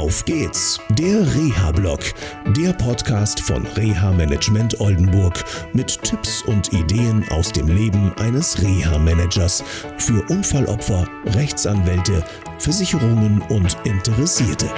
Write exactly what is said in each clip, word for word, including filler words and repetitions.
Auf geht's, der Reha-Blog, der Podcast von Reha Management Oldenburg mit Tipps und Ideen aus dem Leben eines Reha-Managers für Unfallopfer, Rechtsanwälte, Versicherungen und Interessierte.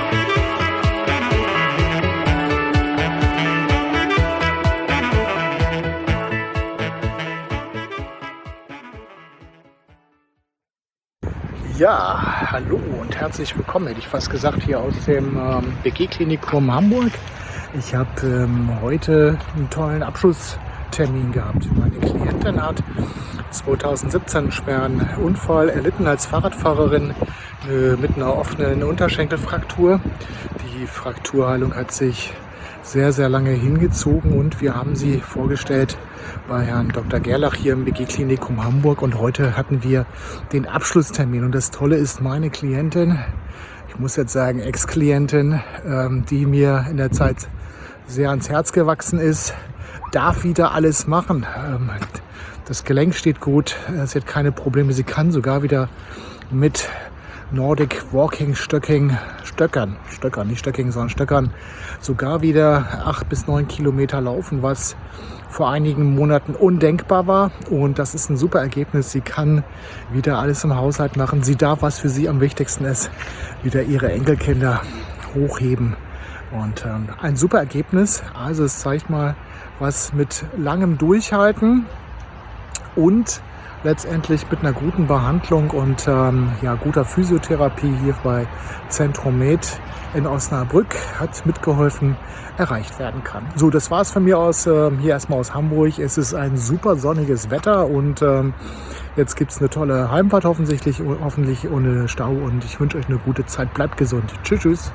Ja, hallo und herzlich willkommen, hätte ich fast gesagt, hier aus dem ähm, B G-Klinikum Hamburg. Ich habe ähm, heute einen tollen Abschlusstermin gehabt. Meine Klientin hat zweitausendsiebzehn einen schweren Unfall erlitten als Fahrradfahrerin äh, mit einer offenen Unterschenkelfraktur. Die Frakturheilung hat sich sehr, sehr lange hingezogen und wir haben sie vorgestellt bei Herrn Doktor Gerlach hier im B G-Klinikum Hamburg und heute hatten wir den Abschlusstermin und das Tolle ist, meine Klientin, ich muss jetzt sagen Ex-Klientin, ähm, die mir in der Zeit sehr ans Herz gewachsen ist, darf wieder alles machen. Ähm, das Gelenk steht gut, sie hat keine Probleme, sie kann sogar wieder mit Nordic Walking Stöcking, Stöckern, Stöckern, nicht Stöcking, sondern Stöckern, sogar wieder acht bis neun Kilometer laufen, was vor einigen Monaten undenkbar war. Und das ist ein super Ergebnis. Sie kann wieder alles im Haushalt machen. Sie darf, was für sie am wichtigsten ist, wieder ihre Enkelkinder hochheben. Und ähm, ein super Ergebnis. Also es zeigt mal, was mit langem Durchhalten und letztendlich mit einer guten Behandlung und ähm, ja, guter Physiotherapie hier bei Zentrum Med in Osnabrück hat mitgeholfen, erreicht werden kann. So, das war's von mir aus, äh, hier erstmal aus Hamburg. Es ist ein super sonniges Wetter und ähm, jetzt gibt's eine tolle Heimfahrt hoffentlich, hoffentlich ohne Stau und ich wünsche euch eine gute Zeit. Bleibt gesund. Tschüss, tschüss.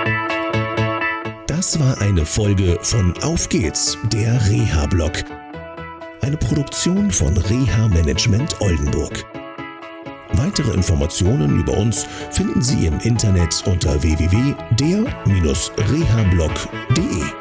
Das war eine Folge von Auf geht's, der Reha-Blog. Eine Produktion von Reha Management Oldenburg. Weitere Informationen über uns finden Sie im Internet unter w w w punkt der Bindestrich reha blog punkt de.